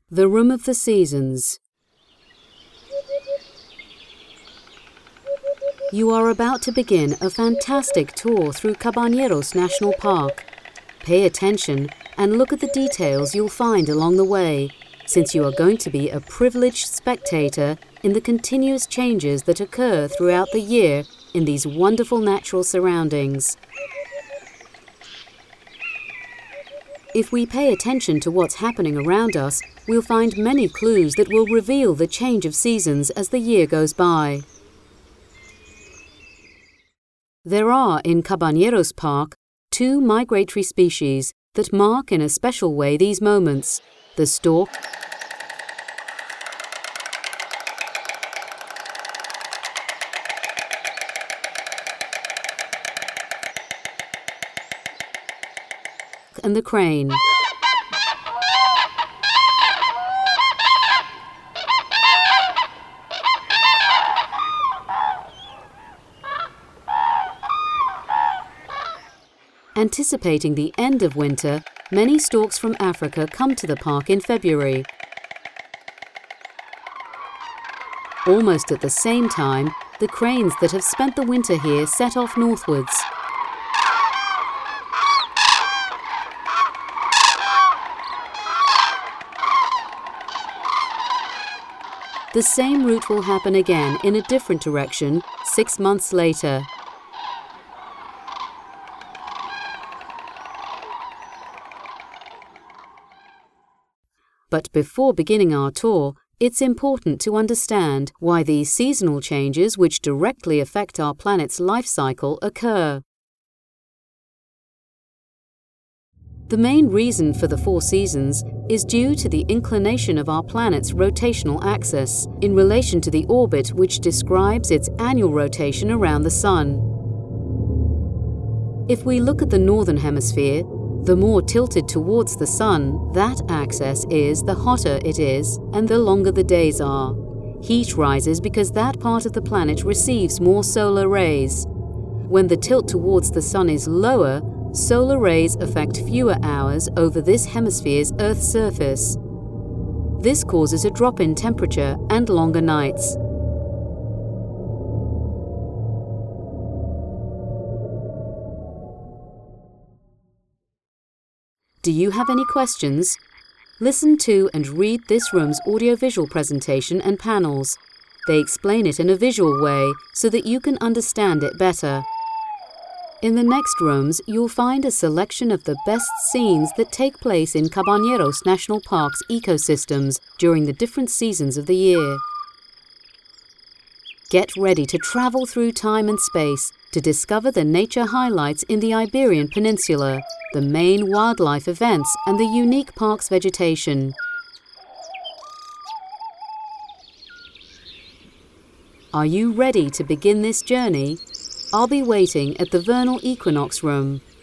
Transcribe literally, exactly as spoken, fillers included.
The Room of the Seasons. You are about to begin a fantastic tour through Cabañeros National Park. Pay attention and look at the details you'll find along the way, since you are going to be a privileged spectator in the continuous changes that occur throughout the year in these wonderful natural surroundings. If we pay attention to what's happening around us, we'll find many clues that will reveal the change of seasons as the year goes by. There are in Cabañeros Park two migratory species that mark in a special way these moments: the stork and the crane. Anticipating the end of winter, many storks from Africa come to the park in February. Almost at the same time, the cranes that have spent the winter here set off northwards. The same route will happen again in a different direction six months later. But before beginning our tour, it's important to understand why these seasonal changes which directly affect our planet's life cycle occur. The main reason for the four seasons is due to the inclination of our planet's rotational axis in relation to the orbit which describes its annual rotation around the Sun. If we look at the northern hemisphere, the more tilted towards the Sun that axis is, the hotter it is and the longer the days are. Heat rises because that part of the planet receives more solar rays. When the tilt towards the Sun is lower, solar rays affect fewer hours over this hemisphere's Earth's surface. This causes a drop in temperature and longer nights. Do you have any questions? Listen to and read this room's audiovisual presentation and panels. They explain it in a visual way so that you can understand it better. In the next rooms, you'll find a selection of the best scenes that take place in Cabañeros National Park's ecosystems during the different seasons of the year. Get ready to travel through time and space to discover the nature highlights in the Iberian Peninsula, the main wildlife events and the unique park's vegetation. Are you ready to begin this journey? I'll be waiting at the Vernal Equinox Room.